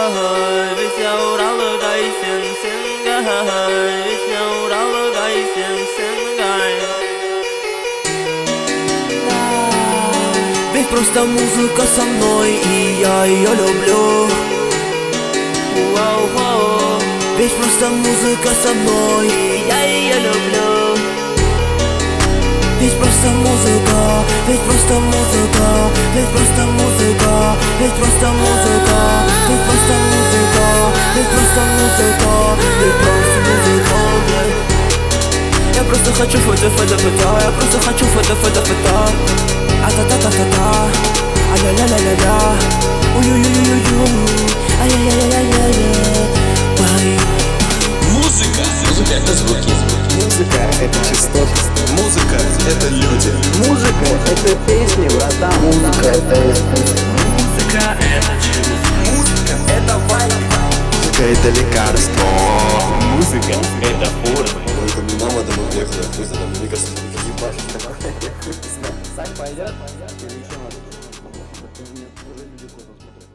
Ведь я Урал, Гайсин, Сингай. Ведь я Урал, Гайсин, Сингай. Ведь просто музыка со мной, и я ее люблю. Ведь просто музыка со мной, и я ее люблю. Ведь просто музыка, ведь просто музыка, ведь просто музыка, ведь просто музыка, ведь просто музыка, ведь просто музыка, ведь просто музыка. Я просто хочу фото-фото-фото, я просто хочу фото-фото-фото. А-та-та-та-та-та, а-ля-ля-ля-ля-ля, ой-ой-ой-ой-ой, ай-яй-яй-яй-яй-яй. Музыка это звуки. Музыка — это частоты. Музыка — это люди. Музыка — это песни, братан. Музыка — это искусство. Музыка это чувство. Музыка — это вайб. Музыка — это лекарство. Музыка это форма. Это не мама домой приехала, хуй за нами, мне кажется, ебашь. Сань пойдет? Или еще надо?